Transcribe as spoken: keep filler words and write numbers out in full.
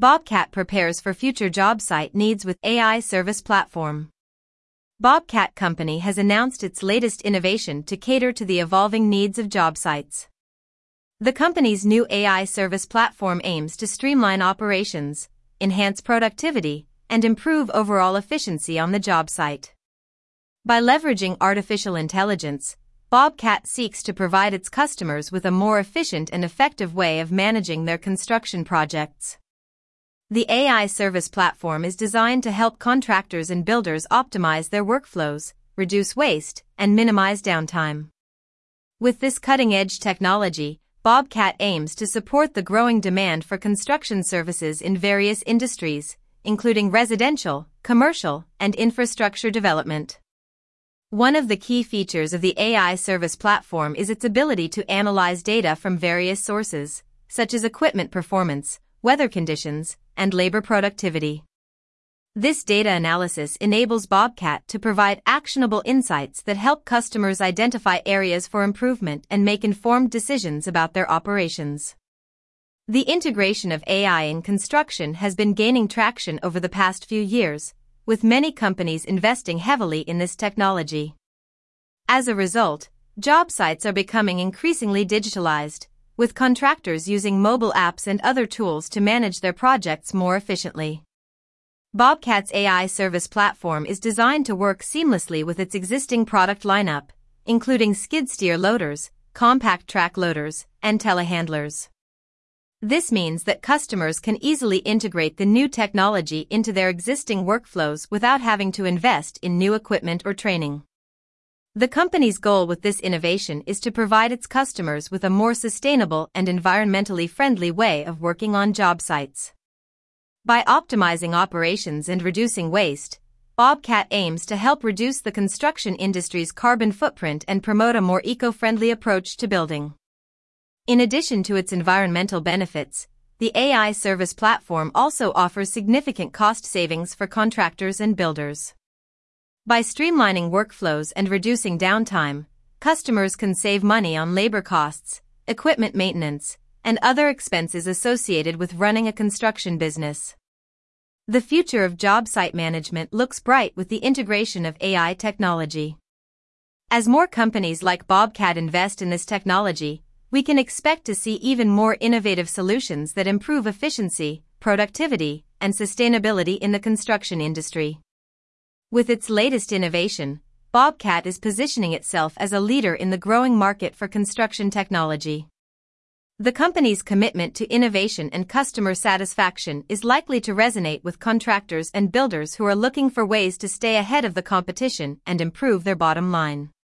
Bobcat prepares for future job site needs with A I service platform. Bobcat Company has announced its latest innovation to cater to the evolving needs of job sites. The company's new A I service platform aims to streamline operations, enhance productivity, and improve overall efficiency on the job site. By leveraging artificial intelligence, Bobcat seeks to provide its customers with a more efficient and effective way of managing their construction projects. The A I service platform is designed to help contractors and builders optimize their workflows, reduce waste, and minimize downtime. With this cutting-edge technology, Bobcat aims to support the growing demand for construction services in various industries, including residential, commercial, and infrastructure development. One of the key features of the A I service platform is its ability to analyze data from various sources, such as equipment performance, weather conditions, and labor productivity. This data analysis enables Bobcat to provide actionable insights that help customers identify areas for improvement and make informed decisions about their operations. The integration of A I in construction has been gaining traction over the past few years, with many companies investing heavily in this technology. As a result, job sites are becoming increasingly digitalized, with contractors using mobile apps and other tools to manage their projects more efficiently. Bobcat's A I service platform is designed to work seamlessly with its existing product lineup, including skid-steer loaders, compact track loaders, and telehandlers. This means that customers can easily integrate the new technology into their existing workflows without having to invest in new equipment or training. The company's goal with this innovation is to provide its customers with a more sustainable and environmentally friendly way of working on job sites. By optimizing operations and reducing waste, Bobcat aims to help reduce the construction industry's carbon footprint and promote a more eco-friendly approach to building. In addition to its environmental benefits, the A I service platform also offers significant cost savings for contractors and builders. By streamlining workflows and reducing downtime, customers can save money on labor costs, equipment maintenance, and other expenses associated with running a construction business. The future of job site management looks bright with the integration of A I technology. As more companies like Bobcat invest in this technology, we can expect to see even more innovative solutions that improve efficiency, productivity, and sustainability in the construction industry. With its latest innovation, Bobcat is positioning itself as a leader in the growing market for construction technology. The company's commitment to innovation and customer satisfaction is likely to resonate with contractors and builders who are looking for ways to stay ahead of the competition and improve their bottom line.